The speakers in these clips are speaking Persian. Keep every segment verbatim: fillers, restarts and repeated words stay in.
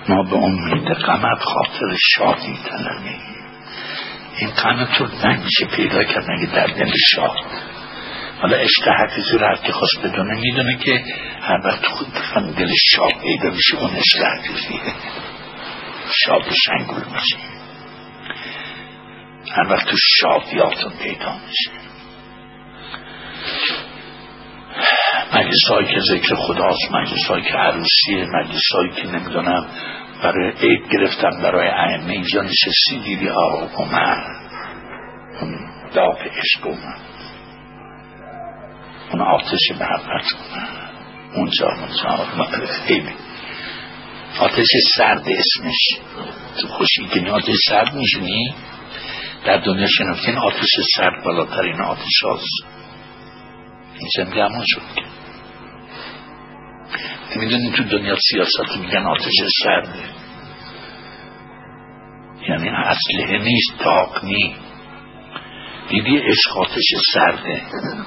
ما به امید غمت خاطر شادی طلبیم. این غم تو نمیشه پیدا کرد نگه در دل شاد. حالا عشق حقیقی رو هر که خواست بدونه میدونه که هر وقت خود بفهم دل شاد پیدا بشه اون عشق حقیقیه. شاد شنگول میشه هر وقت تو شادیاتون پیدا میشه. مجلسایی که ذکر خداست، مجلسایی که عروسیه، مجلسایی که نمیدونم برای عید گرفتم برای ائمه، اینجا نشستی دیدی آه اومد اون داغ عشق اومد، اون آتش محبت اومد اونجا اونجا خیلی آتش سرد اسمش. تو خوشی که آتش سرد میشونی در دنیا شنفتین آتش سرد بالاترین آتش هاست. اینجا میگه همون شد که نمیدونی تو دنیا سیاست میگن آتش سرده، یعنی اصله نیست داغ نی. دیدی عشق آتش سرده،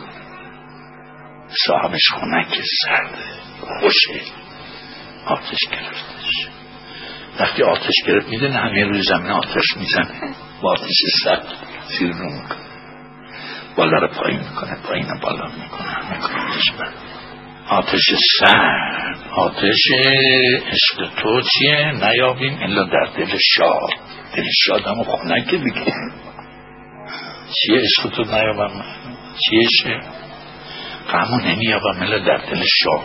صاحبش خونک سرده خوشه، آتش گرفتش. وقتی آتش گرفت میدونی همه روی زمین آتش میزنه با آتش سرد زیر رو میکنه، بالا رو پایین میکنه، پایین رو بالا میکنه، همه کنش بند. آتش سرد، آتش عشق تو چیه؟ نیابیم الا در دل شاد. دل شاد همون خونکه دیگه. چیه عشق تو نیابم؟ چیه شه؟ غمو نمیابم الا در دل شاد.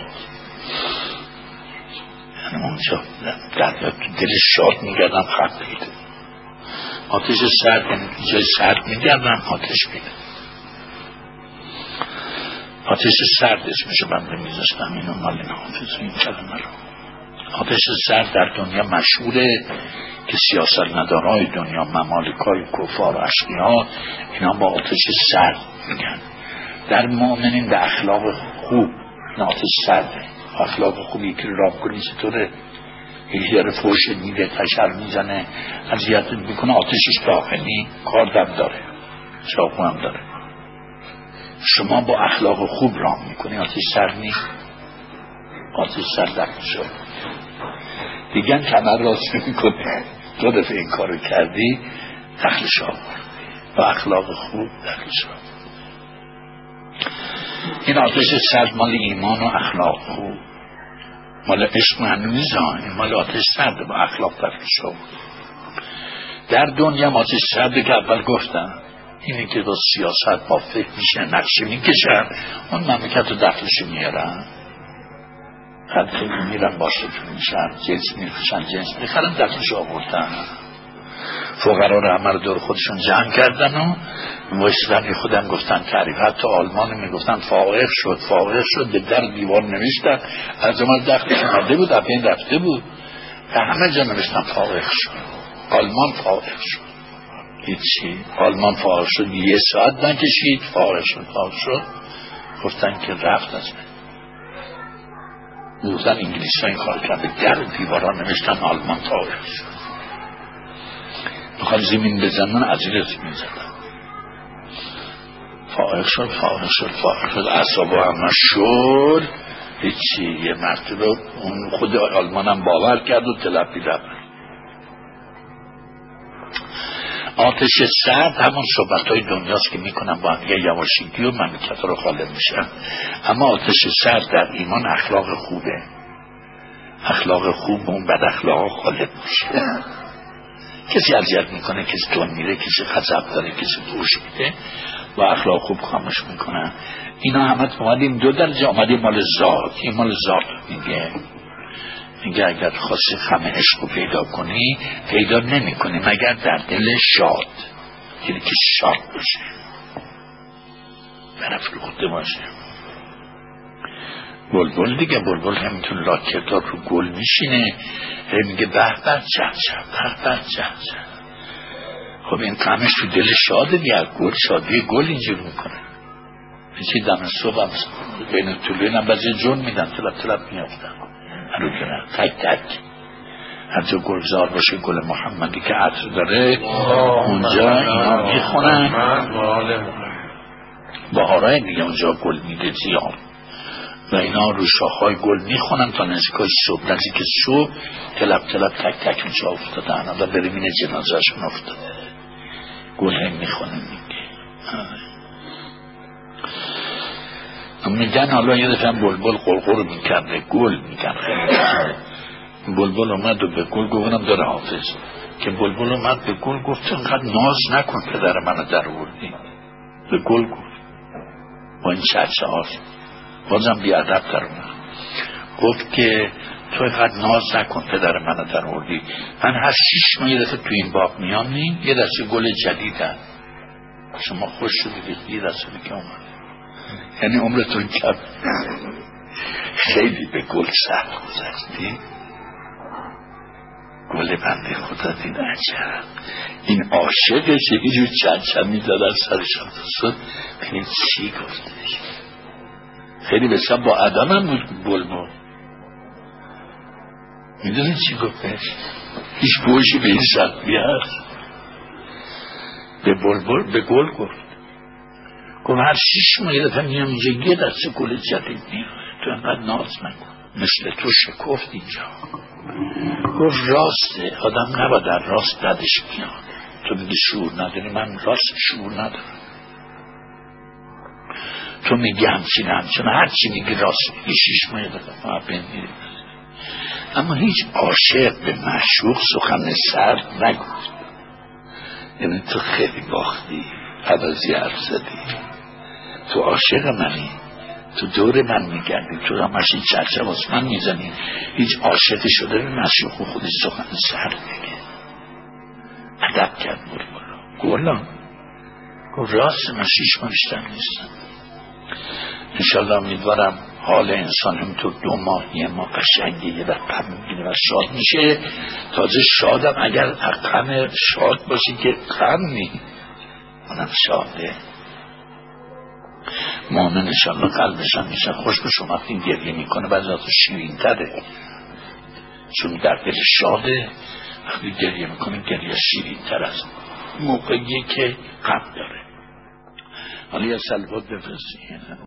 یعنی اونجا در دل شاد میگردم خط پیده. آتش سرد جای سرد میگردم آتش پیده. آتش سرد اسمشو بنده میذاشتم، اینو مال نحافظ این کلمه رو. آتش سرد در دنیا مشهوره که سیاست مدارای دنیا، ممالکای کفار و اشقیا، اینا با آتش سرد میگن. در مؤمنین به اخلاق خوب این آتش سرده. اخلاق خوبی که راه کنی چطوره؟ یکی داره فوش میده، تشر میزنه، اذیت میکنه، آتشش داخلی کار دم داره، چاقو هم داره. شما با اخلاق خوب راه میکنی آتش سر نیست. آتش سر در شد دیگن کمر راست میکنه. دو دفعه این کارو کردی دخل شد با اخلاق خوب دخل شد. این آتش سر مال ایمان و اخلاق خوب، مال عشق معنویزان، این مال آتش سرده با اخلاق دخل شد. در دنیا آتش سرده که اول گفتم اینی که با سیاست با فکر میشه نقشه میکشن، اون مملکت رو دخلشو میارن، خیلی میرن باشه جون میشن، جنس میفشن، جنس میخرن، دخلشو آوردن. فقرا رو همه رو دور خودشون جمع کردن و موشتن خودم گفتن تعریف. حتی آلمان میگفتن فائق شد فائق شد، به در دیوار نوشتن از اون دخلش اومده بود اپین رفته بود، همه جا نوشتن فائق شد. آلمان فائق شد. هیچی. آلمان فارغ شد، یه ساعت نکشید فارغ شد. فارغ شد گفتن که رفت از من. گفتن انگلیس ها این کار کرده، در دیوارا نوشتن آلمان فارغ شد. بخواد زمین بزنن عجلت میزدن. فارغ شد فارغ شد فارغ شد اعصابا همه شد. هیچی. یه مرتبه اون خود آلمان هم باور کرد و تلپی رفت. آتش سرد همون صحبت های دنیاست که میکنن با هم یه یواشیگی و مملکت رو خالد میشن. اما آتش سرد در ایمان اخلاق خوبه. اخلاق خوب اون بد اخلاق خالد میشه. کسی اذیت میکنه، کسی تون میره، کسی غضب داره، کسی فحش میده، با اخلاق خوب خاموش میکنن. اینا همه اومدیم دو درجه، اومدیم مال ذات. این مال ذات میگه میگه اگر خواستی خم عشق رو پیدا کنی پیدا نمی کنی مگر در دل شاد، یعنی که شاد باشه، برافروخته باشه. بلبل دیگه، بلبل همینطور لاکردار رو گل میشینه، میگه به به چه چه به به چه چه. خب این خمش تو دل شاده دیگه، گل شادی گل اینجور میکنه. چی دم صبح هم بین طولوین هم بعضی جون میدن، تلپ تلپ میافتن رو کنن تک تک. هر جا گلزار باشه گل محمدی که عطر داره اونجا اینا میخونن. بهارای دیگه اونجا گل میده زیاد. و اینا رو شاخهای گل میخونن تا نزدیکای صبح. نزدیک صبح تلپ تلپ تک تک اونجا افتادن، حالا بریم این جنازهشون افتاده، گل هم میخونه میگه. میگن حالا یه دفعه بلبل قلقل میکرده، گل میگن خیلی بلبل اومد و به گل گفتم داره حافظ که بلبل اومد به گل گفت انقدر ناز نکن پدر منو در آوردی. به گل گفت با این چرچه هاست بازم بیادب در اومد گفت که تو اینقدر ناز نکن پدر منو در آوردی، من هر شیش ماه یه دفعه تو این باغ میام نیم یه دسته گل جدیدن، شما خوش شدید یه دسته که اومد، یعنی عمرتون کم. خیلی به گل سر گذشتی. گل بنده خدا دید عجب این عاشقش یکی جو چند چند میداد از سرشان شد. ببینید چی گفتش، خیلی بسیار با عدم هم بود بلبل. میدونید چی گفتش؟ هیچ بوشی به این سطبی هست. به بلبل به گل گفت گفت هر شیش ماه یه دفعه میام اینجا یه دسته گل جدید میاره، تو انقدر ناز نکن، مثل تو شکفت اینجا. گفت راسته، آدم نباید در راست بدش میاد. تو میگی شعور نداری، من راست شعور ندارم. تو میگی همچین همچین هرچی میگی راست میگی، شیش ماه یه دفعه ما بمیریم. اما هیچ عاشق به معشوق سخن سرد نگفت. یعنی تو خیلی باختی، عوضی حرف زدی، تو عاشق منی، تو دور من میگردی، تو همش این چرچه واسه من میزنی. هیچ عاشقی شده به معشوق خودش سخن سرد بگه. ادب کرد بلبل. گلان گفت راست من شیش ماه بیشتر نیستم. انشالله امیدوارم حال انسان همینطور دو ماه یه ماه قشنگه یه وقت غم میگیره و شاد میشه. تازه شادم اگر غم شاد باشی که غم نی منم شاده. مؤمن انشالله قلبشان میشه خوش به شما این گریه میکنه، بعضی از شیرین تره چون در دل شاده، وقتی گریه میکنه گریه شیرین تر از موقعی که غم داره. حالا یه سلوات بفرستی.